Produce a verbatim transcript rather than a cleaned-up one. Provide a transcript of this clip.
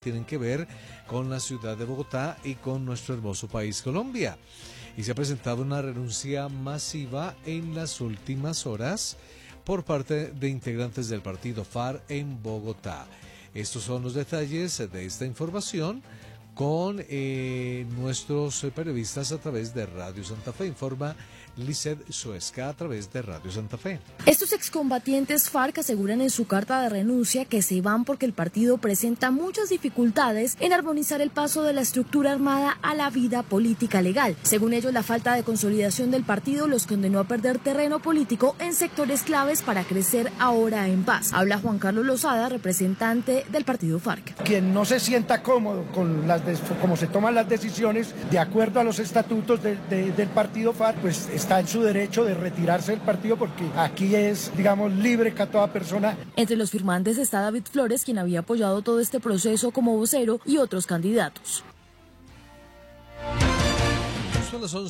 tienen que ver con la ciudad de Bogotá y con nuestro hermoso país Colombia. Y se ha presentado una renuncia masiva en las últimas horas por parte de integrantes del partido F A R C en Bogotá. Estos son los detalles de esta información con eh, nuestros periodistas a través de Radio Santa Fe. Informa Lizeth Suezca a través de Radio Santa Fe. Estos excombatientes F A R C aseguran en su carta de renuncia que se van porque el partido presenta muchas dificultades en armonizar el paso de la estructura armada a la vida política legal. Según ellos, la falta de consolidación del partido los condenó a perder terreno político en sectores claves para crecer ahora en paz. Habla Juan Carlos Lozada, representante del partido F A R C. Quien no se sienta cómodo con las de, cómo se toman las decisiones de acuerdo a los estatutos de, de, del partido F A R C, pues está en su derecho de retirarse del partido, porque aquí es, digamos, libre que a toda persona. Entre los firmantes está David Flores, quien había apoyado todo este proceso como vocero, y otros candidatos. Son las once.